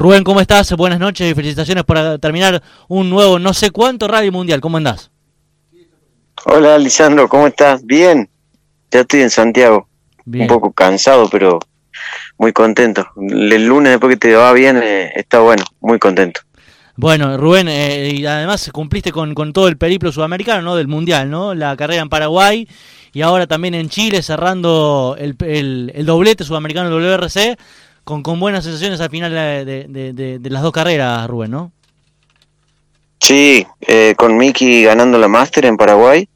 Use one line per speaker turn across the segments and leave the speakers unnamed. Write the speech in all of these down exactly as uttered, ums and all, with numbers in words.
Rubén, ¿cómo estás? Buenas noches y felicitaciones por terminar un nuevo no sé cuánto Rally Mundial. ¿Cómo andás?
Hola, Lisandro, ¿cómo estás? Bien, ya estoy en Santiago.
Bien.
Un poco cansado, pero muy contento. El lunes, después que te va bien, eh, está bueno, muy contento.
Bueno, Rubén, eh, y además cumpliste con, con todo el periplo sudamericano, ¿no? Del Mundial, ¿no? La carrera en Paraguay y ahora también en Chile, cerrando el, el, el doblete sudamericano del W R C, con, con buenas sensaciones al final de, de, de, de las dos carreras, Rubén, ¿no?
Sí, eh, con Miki ganando la Master en Paraguay.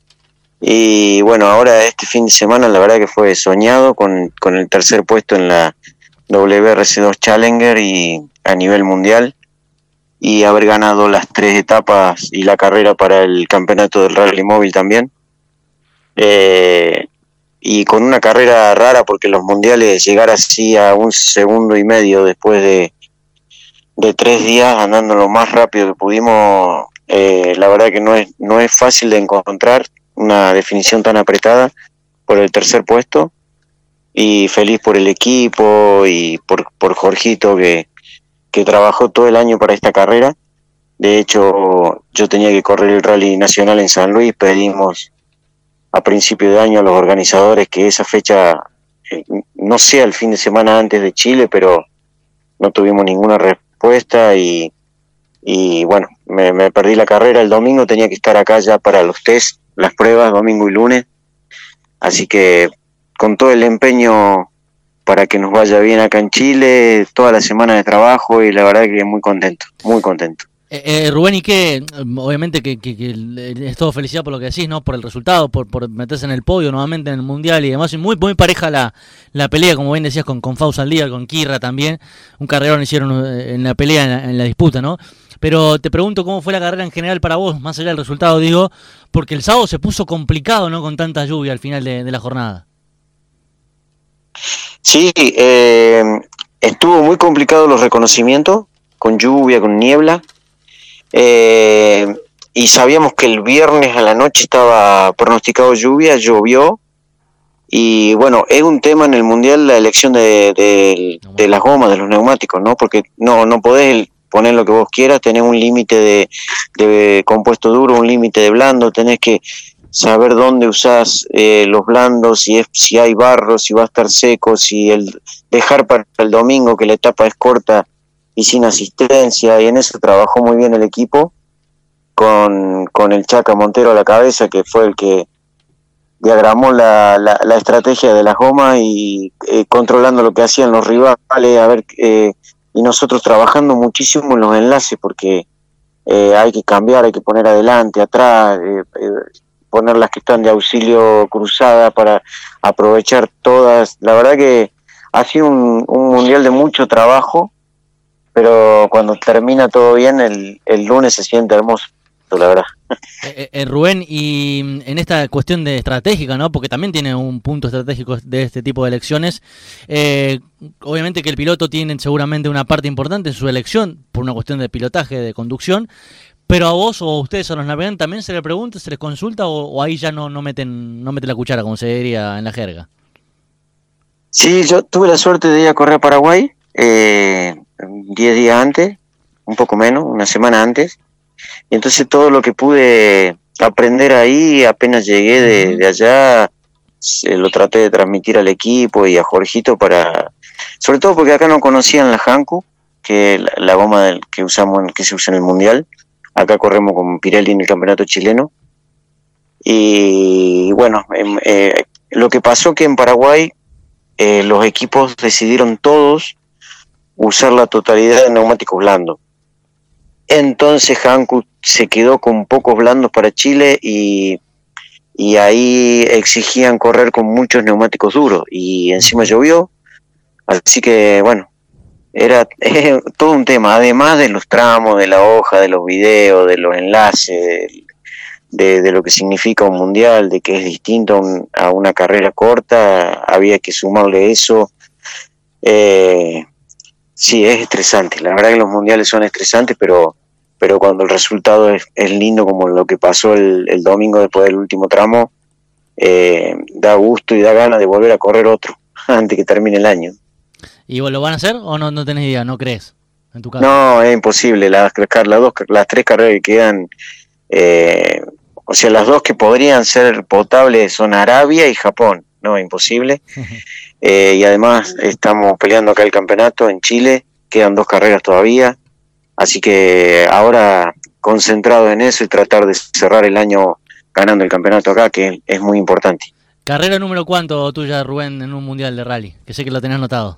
Y bueno, ahora este fin de semana la verdad que fue soñado con, con el tercer puesto en la W R C dos Challenger y a nivel mundial. Y haber ganado las tres etapas y la carrera para el campeonato del Rally Móvil también. Eh, y con una carrera rara porque los mundiales llegar así a un segundo y medio después de, de tres días andando lo más rápido que pudimos, eh, la verdad que no es, no es fácil de encontrar una definición tan apretada por el tercer puesto, y feliz por el equipo y por, por Jorgito que, que trabajó todo el año para esta carrera. De hecho, yo tenía que correr el Rally Nacional en San Luis, pedimos a principio de año a los organizadores que esa fecha eh, no sea el fin de semana antes de Chile, pero no tuvimos ninguna respuesta y, y bueno, me, me perdí la carrera. El domingo tenía que estar acá ya para los test, las pruebas, domingo y lunes, así que con todo el empeño para que nos vaya bien acá en Chile, toda la semana de trabajo, y la verdad que muy contento, muy contento.
Eh, eh, Rubén, y que obviamente que, que, que es todo felicidad por lo que decís, ¿no? Por el resultado, por, por meterse en el podio nuevamente en el Mundial y demás. Y muy, muy pareja la, la pelea, como bien decías, con, con Fausto Aldívar, con Kirra también. Un carrerón hicieron en la pelea, en la, en la disputa, ¿no? Pero te pregunto cómo fue la carrera en general para vos, más allá del resultado, digo, porque el sábado se puso complicado, ¿no? Con tanta lluvia al final de, de la jornada.
Sí, eh, estuvo muy complicado los reconocimientos, con lluvia, con niebla. Eh, y sabíamos que el viernes a la noche estaba pronosticado lluvia, llovió, y bueno, es un tema en el mundial la elección de, de, de las gomas, de los neumáticos, ¿no? Porque no, no podés poner lo que vos quieras, tenés un límite de, de compuesto duro, un límite de blando, tenés que saber dónde usás eh, los blandos, si es, si hay barro, si va a estar seco, si el dejar para el domingo que la etapa es corta y sin asistencia, y en eso trabajó muy bien el equipo, con, con el Chaca Montero a la cabeza, que fue el que diagramó la, la, la estrategia de las gomas y eh, controlando lo que hacían los rivales, a ver, eh, y nosotros trabajando muchísimo en los enlaces, porque eh, hay que cambiar, hay que poner adelante, atrás, eh, eh, poner las que están de auxilio cruzada para aprovechar todas. La verdad que ha sido un, un mundial de mucho trabajo, pero cuando termina todo bien, el, el lunes se siente hermoso, la verdad.
Eh, eh, Rubén, y en esta cuestión de estratégica, ¿no? Porque también tiene un punto estratégico de este tipo de elecciones. Eh, obviamente que el piloto tiene seguramente una parte importante en su elección por una cuestión de pilotaje, de conducción. Pero a vos o a ustedes, a los navegantes, también se les pregunta, se les consulta, o, o ahí ya no, no meten no meten la cuchara, como se diría en la jerga.
Sí, yo tuve la suerte de ir a correr a Paraguay eh, diez días antes, un poco menos, una semana antes, y entonces todo lo que pude aprender ahí, apenas llegué de, de allá, se lo traté de transmitir al equipo y a Jorgito, para, sobre todo porque acá no conocían la Hankook, que la, la goma del, que usamos, que se usa en el mundial. Acá corremos con Pirelli en el campeonato chileno, y bueno, eh, eh, lo que pasó que en Paraguay eh, los equipos decidieron todos usar la totalidad de neumáticos blandos. Entonces Hankook se quedó con pocos blandos para Chile, y, y ahí exigían correr con muchos neumáticos duros, y encima llovió, así que bueno, era eh, todo un tema, además de los tramos, de la hoja, de los videos, de los enlaces, de, de lo que significa un mundial, de que es distinto a, un, a una carrera corta, había que sumarle eso. Eh, sí, es estresante, la verdad que los mundiales son estresantes, pero pero cuando el resultado es, es lindo, como lo que pasó el, el domingo después del último tramo, eh, da gusto y da ganas de volver a correr otro antes que termine el año.
¿Y vos lo van a hacer o no, no tenés idea, no crees? en tu caso.
No, es imposible. Las, las, dos, las tres carreras que quedan, eh, o sea, las dos que podrían ser potables son Arabia y Japón. No, imposible. eh, y además estamos peleando acá el campeonato en Chile, quedan dos carreras todavía. Así que ahora concentrado en eso y tratar de cerrar el año ganando el campeonato acá, que es muy importante.
¿Carrera número cuánto tuya, Rubén, en un mundial de rally? Que sé que lo tenés anotado.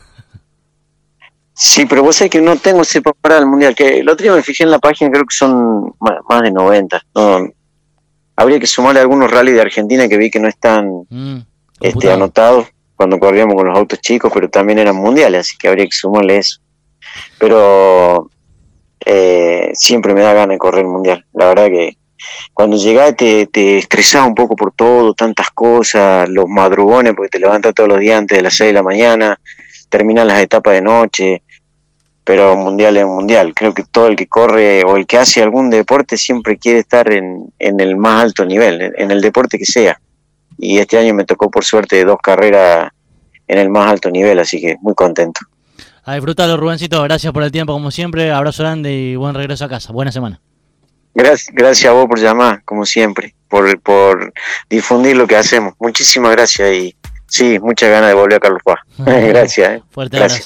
Sí, pero vos sabés que no tengo ese para el mundial, que el otro día me fijé en la página, creo que son más, más de noventa. No, habría que sumarle algunos rallies de Argentina que vi que no están mm, este, anotados cuando corríamos con los autos chicos, pero también eran mundiales, así que habría que sumarle eso. Pero eh, siempre me da ganas de correr el mundial. La verdad que cuando llegás te, te estresás un poco por todo, tantas cosas, los madrugones, porque te levantas todos los días antes de las seis de la mañana, terminan las etapas de noche, pero mundial es mundial. Creo que todo el que corre o el que hace algún deporte siempre quiere estar en, en el más alto nivel, en, en el deporte que sea. Y este año me tocó por suerte dos carreras en el más alto nivel, así que muy contento.
A disfrutarlo, Rubencito, gracias por el tiempo como siempre, abrazo grande y buen regreso a casa, buena semana.
Gracias, gracias a vos por llamar, como siempre, por, por difundir lo que hacemos. Muchísimas gracias y sí, muchas ganas de volver a Carlos Paz. Gracias. Eh.
Fuerte
gracias.